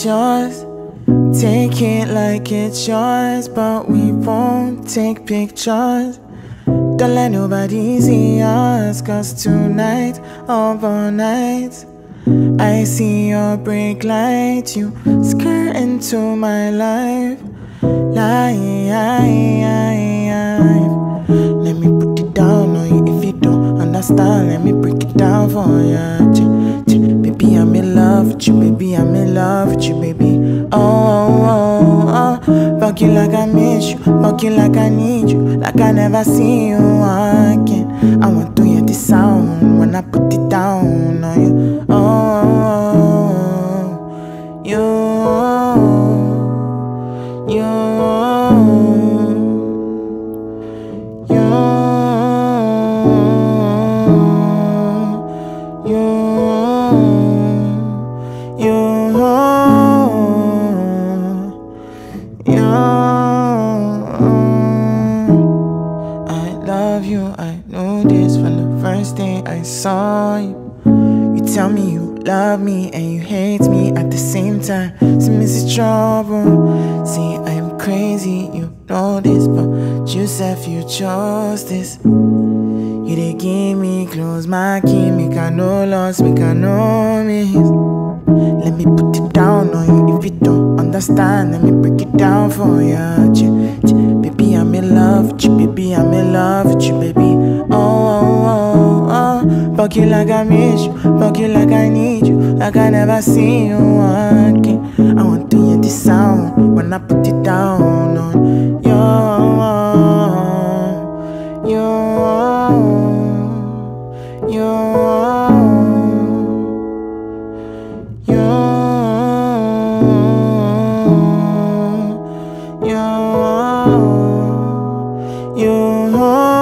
it's yours. Take it like it's yours, but we won't take pictures. Don't let nobody see us, 'cause tonight, all night, I see your brake light, you skirt into my life. Let me put it down on you if you don't understand. Let me break it down for you. Baby, I'm in love with you, baby, I'm in love with you, baby. Oh. Fuck you like I miss you, fuck you like I need you, like I never see you again. I want to hear the sound when I put it down on you. I love you, I know this from the first day I saw you. You tell me you love me and you hate me at the same time. So Mrs. Trouble, see I'm crazy, you know this, but you said you chose this. You did give me close my key, make I no loss, make I no miss. Let me put it down on you if you don't understand. Let me break it down for you. Baby, I'm in love with you, baby, I'm in love with you, baby. Oh. Fuck you like I miss you, fuck you like I need you, like I never see you again. I want to hear the sound when I put it down on you. You